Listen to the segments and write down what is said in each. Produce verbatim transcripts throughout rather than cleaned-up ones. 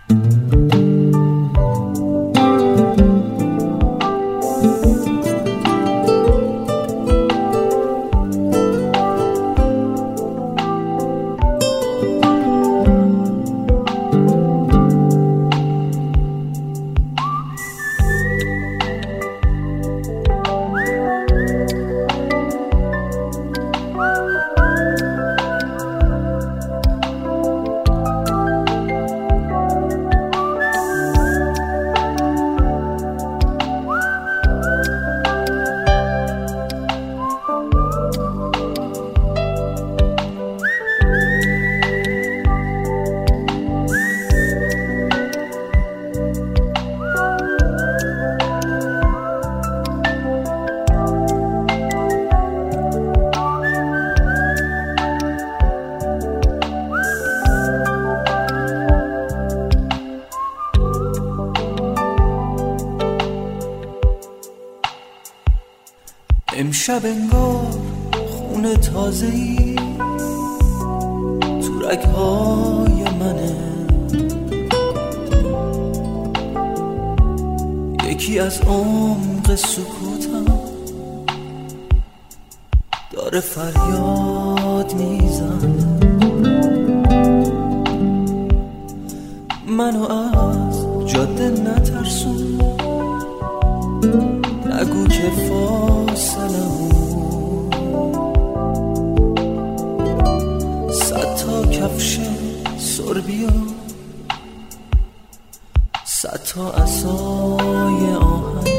امشب انگار خون تازه‌ای تو رگ‌های منه، یکی از عمق سکوتم داره فریاد میزنه، منو از جاده نترسون، نگو که فاصله صد تا کفش سربی و صد تا عصای آهن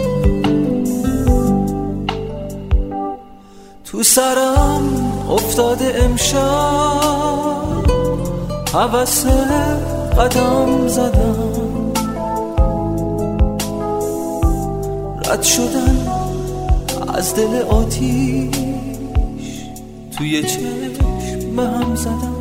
تو سرم افتاده امشب، هوس قدم زدم، رد شدن از دل آتیش توی چشم هم زدم.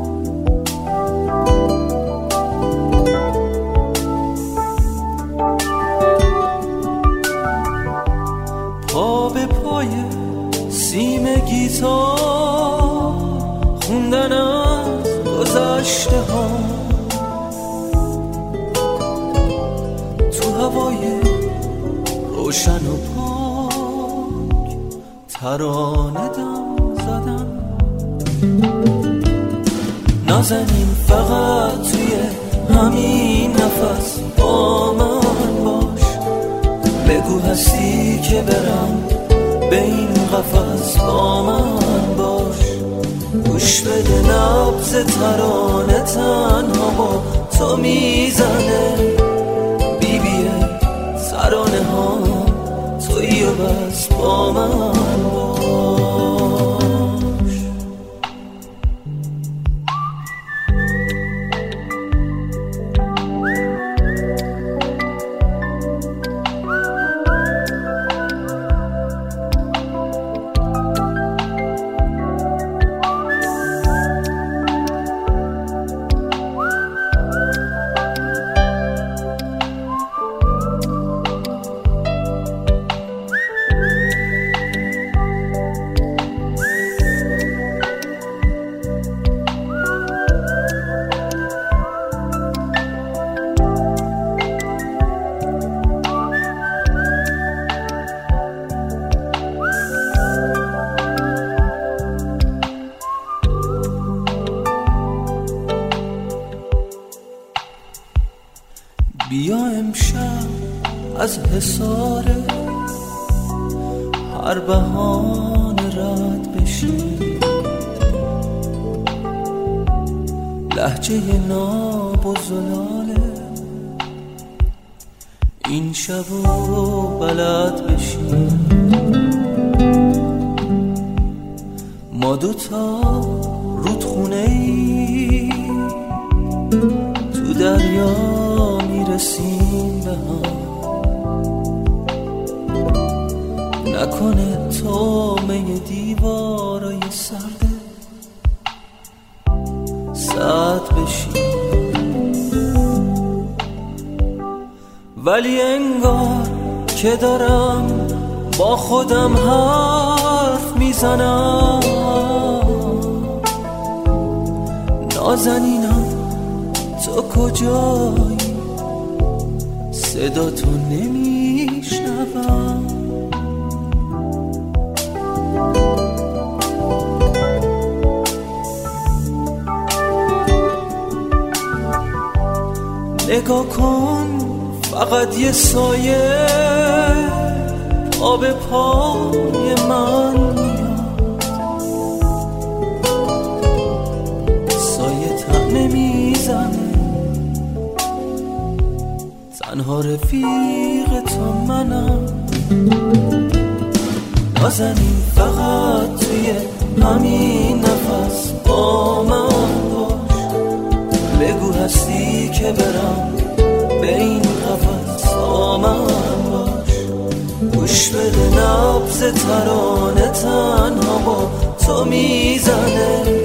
پا به پای سیم گیتار خوندن از گذشته ها، تو هوای روشن و پاک ترانه دم زدم. نازنین فقط توی همین نفس با من باش، بگو هستی که برم به این قفس با من باش، گوش بده نبض ترانه تنها با تو میزنه، بیبیه ترانه ها تویی و بس با من باش. بیا امشب از حصار هر بهانه رد بشی، لهجه ناب و زلاله این شب و بلد بشی، ما دوتا رودخونه ای تو دریا میرسیم به هم، نکنه تومه دیوارای سرده ساعت بشیم، ولی انگار که دارم با خودم حرف میزنم، نازنینم تو کجایی صدا تو نمیشنوم. نگاه کن فقط یه سایه پا به پای من میاد، سایه تنه میزنه، تنها رفیق تو منم. نازنین فقط توی همین نفس با من باش، بگو هستی که برم به این قفس با من باش. گوش بده نبض ترانه تنها با تو میزنه،